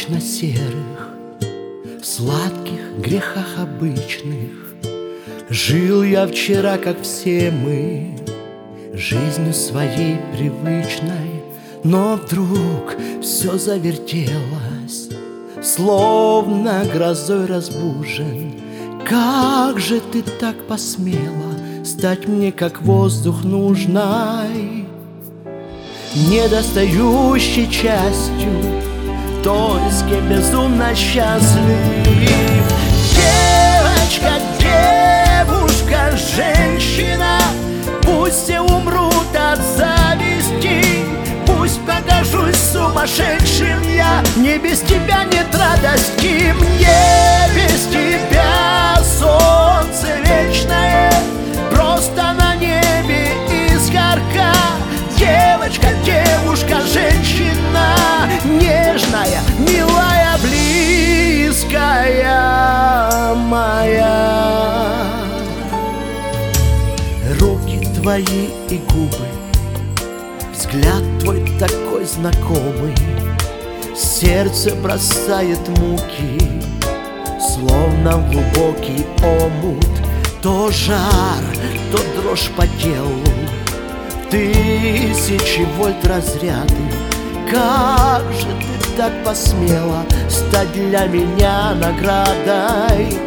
вечно серых, в сладких грехах обычных. Жил я вчера, как все мы, жизнью своей привычной, но вдруг все завертелось, словно грозой разбужен. Как же ты так посмела стать мне, как воздух нужной, недостающей частью той, с кем безумно счастлив. Девочка, девушка, женщина, пусть все умрут от зависти, пусть покажусь сумасшедшим я, мне без тебя нет радости, мне без тебя солнце вечное просто на небе искорка. Девочка, девушка, женщина, нежная, милая, близкая моя. Руки твои и губы, взгляд твой такой знакомый, сердце бросает муки, словно в глубокий омут. То жар, то дрожь по телу, тысячи вольт разряды. Как же ты так посмела стать для меня наградой,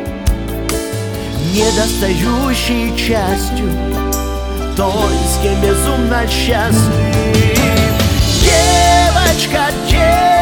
недостающей частью той, с кем безумно счастлив. Девочка, девочка,